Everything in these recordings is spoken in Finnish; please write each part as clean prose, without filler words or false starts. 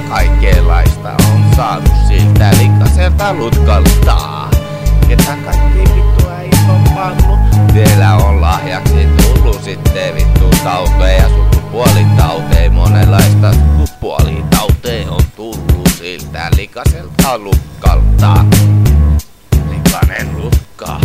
kaikenlaista on saanut siltä likaselta lutkalta. Ketä kaikki vittu ei oo pannu. Siellä on lahjaksi tullut sitten vittu tauteja, sukupuolitauteja. Monenlaista sukupuolitauteja on tullut siltä likaselta lutkalta. Likainen lutka.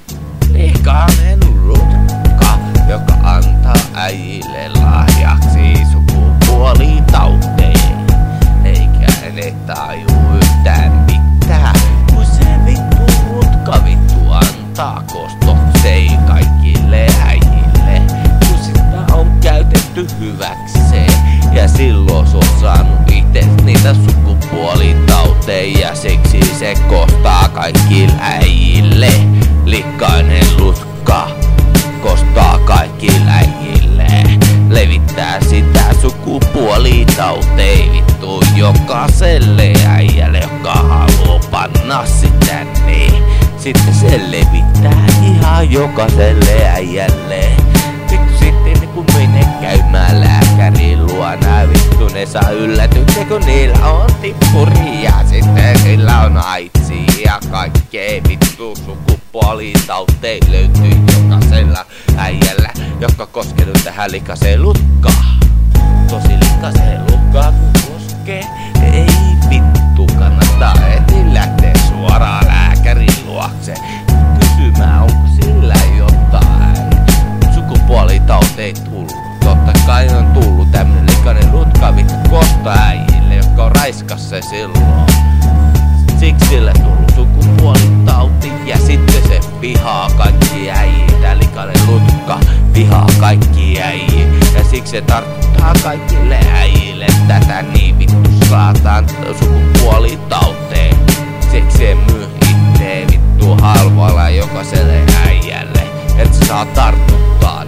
Likainen lutka, joka antaa äijille lahjaksi sukupuolitauteja. Eikä ne taju yhtään mitään, kun se vittu lutka vittu antaa kostokseen kaikille äijille. Kun sitä on käytetty hyväkseen ja silloin se on saanut itse niitä sukupuolitauteja. Siksi se kostaa kaikille äijille. Likainen lutka kostaa kaikille äijille. Levittää sitä sukupuolitauteja vittu jokaiselle äijälle, joka haluaa panna sitä niin. Sitten se levittää ihan jokaiselle äijälle. Vittu sitten kun menee käymään lääkärin luona, vittu ne saa yllätyksen kun niillä on tippuria. Sitten sillä on aitsi ja kaikkea vittu sukupuolitauteja löytyy jokaisella äijällä, joka koskenut tähän likaseen lutkaan. Tosi likaseen lutkaan kun koskee, ei vittu kannattaa heti lähteä suoraan lääkärin luokse kysymään onko sillä jotain sukupuolitauteja tullut. Totta kai on tullut tämmönen likainen lutka vittu kostaa äijille, jotka on raiskas se silloin. Siksi sille tullut sukupuolitauti ja sitten se vihaa kaikki äijii. Tää likainen lutka vihaa kaikki äijii ja siksi se tartuttaa kaikille äijille tätä niin vittu saataan sukupuolitauteen. Siksi se myy itteen vittu halvalla jokaiselle äijälle, et se saa tartuttaa.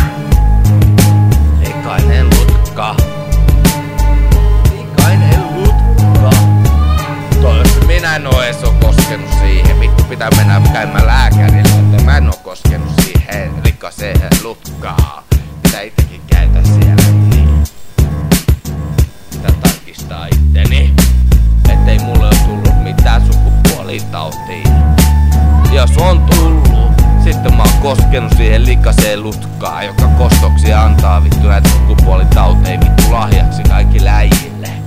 Likainen lutka. Likainen lutka. Toivottavasti minä en oo edes koskenut siihen. Vittu pitää mennä käymään lääkärillä, että mä en oo koskenut siihen likaseen lutkaan. Pitää itsekin käydä siellä niin. Pitää tarkistaa itteni, ettei mulle oo tullut mitään sukupuolitautia. Jos on tullut, sitten mä oon koskenut siihen likaseen lutkaan, joka kostoksia antaa vittu näitä sukupuolitauteja vittu lahjaksi kaikille äijille.